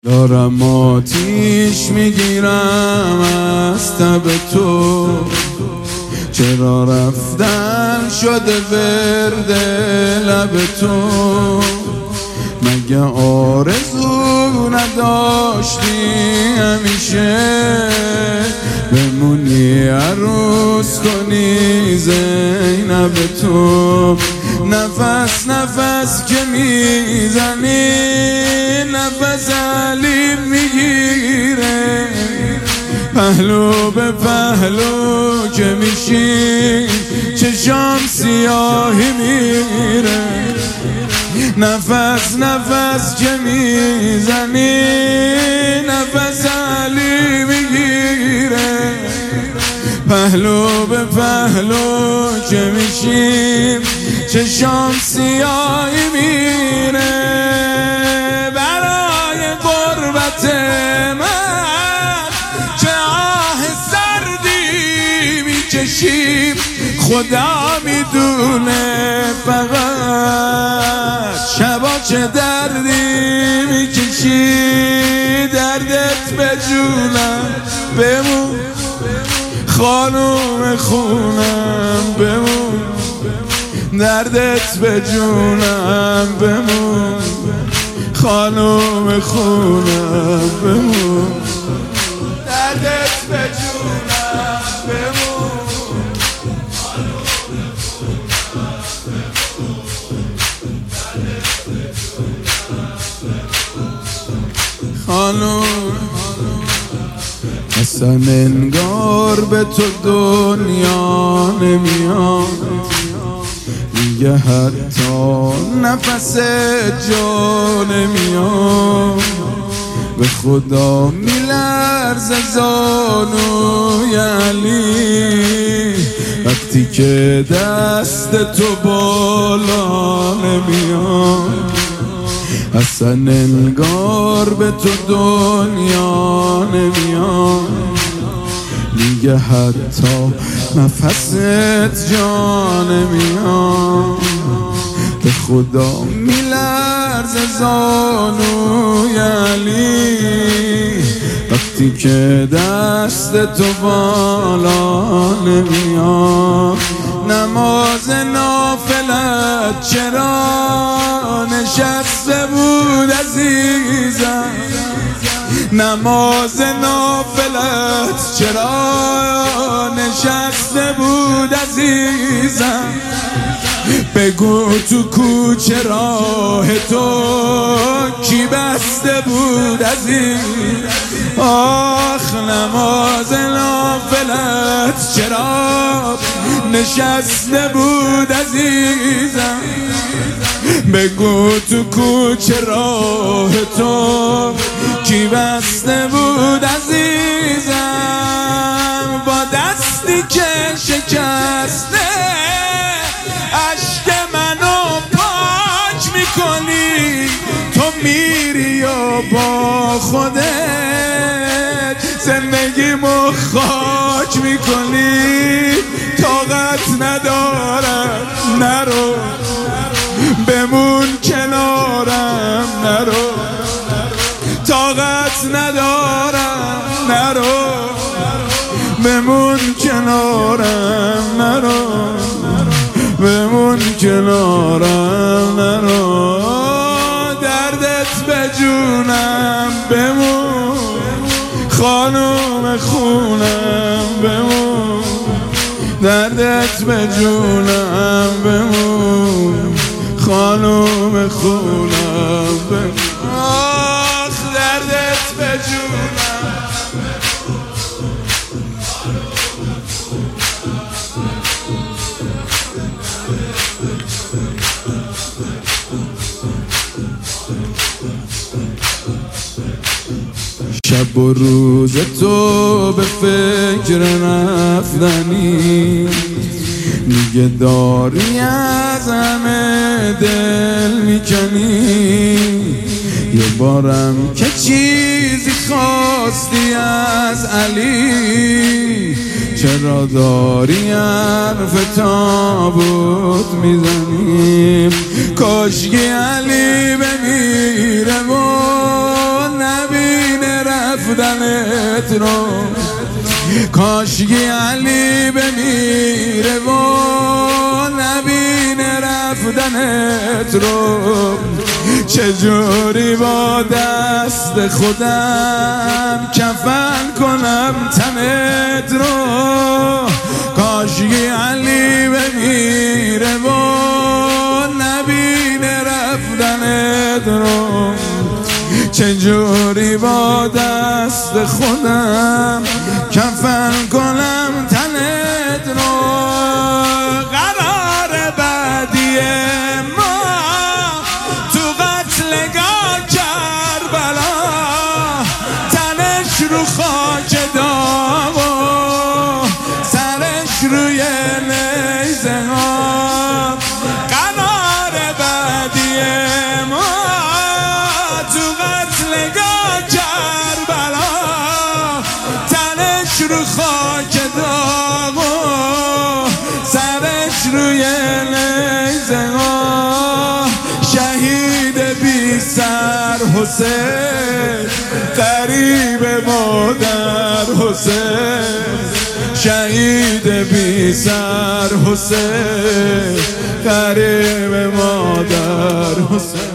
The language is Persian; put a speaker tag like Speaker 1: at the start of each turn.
Speaker 1: دارم آتیش میگیرم از تب تو، چرا رفتن شده ورد لب تو؟ مگه آرزو نداشتی همیشه بمونی عروس کنی زینب تو؟ نفس نفس که میزنی نفس علی میگیره، پهلو به پهلو که میشی چشام سیاهی میره. نفس نفس که میزنی نفس علی میگیره، پهلو به پهلو که میشیم چشام سیاهی میره. برای غربت من چه آه سردی میکشیم، خدا میدونه فقط شبا چه دردی میکشی. دردت به جونم بمون، خانوم خونم بمون، دردت به جونم بمون، خانوم خونم بمون، دردت به جونم بمون. خانوم اصلا انگار به تو دنیا نمیاد، دیگه حتی نفس جا نمیاد. به خدا میلرزه زانوی علی وقتی که دست تو بالا نمیاد. اصلا انگار به تو دنیا نمیاد، دیگه حتی نفست جا نمیاد. به خدا میلرزه زانوی علی وقتی که دست تو بالا نمیاد. نماز نافلت چرا نشسته بود عزیزم، نماز نافلت چرا نشسته بود عزیزم. بگو تو کوچه راه تو کی بسته بود عزیزم. آخ نماز نافلت چرا نشسته بود عزیزم. بگو تو کوچه راه تو کی بسته بود عزیزم. با دستی که شکسته اشک منو پاک میکنی، تو میری و با خودت زندگیمو خاک میکنی. طاقت ندارم نرو، بمون کنارم نرو. طاقت ندارم نرو، بمون کنارم نرو، بمون کنارم نرو. دردت به جونم بمون، خانوم خونم بمون، دردت به جونم بمون، خانوم خونم بمون. آخ دردت به جونم شب و روز تو به فکر رفتنی، میگه داری از همه دل میکنی. یه بارم که چیزی خواستی از علی، چرا داری حرف تابوت میزنی؟ کاشکی علی بمیره و نبی رفتنت رو، کاشکی علی بمیره و نبینه رفتنت رو. چجوری با دست خودم کفن کنم تنت رو، کاشکی علی بمیره و نبینه رفتنت رو. چجوری با دست خودم کفن کنم تنت رو. قرار بعدی ما تو قتلگاه کربلا، تنش رو خاک داغ و سرش روی نیزه ها. قرار بعدی ما تو قتلگاه کربلا، تنش رو خاک داغ و سرش روی نیزه ها. شهید بی سر حسین، غریب مادر حسین. شهید بی سر حسین، غریب مادر حسین.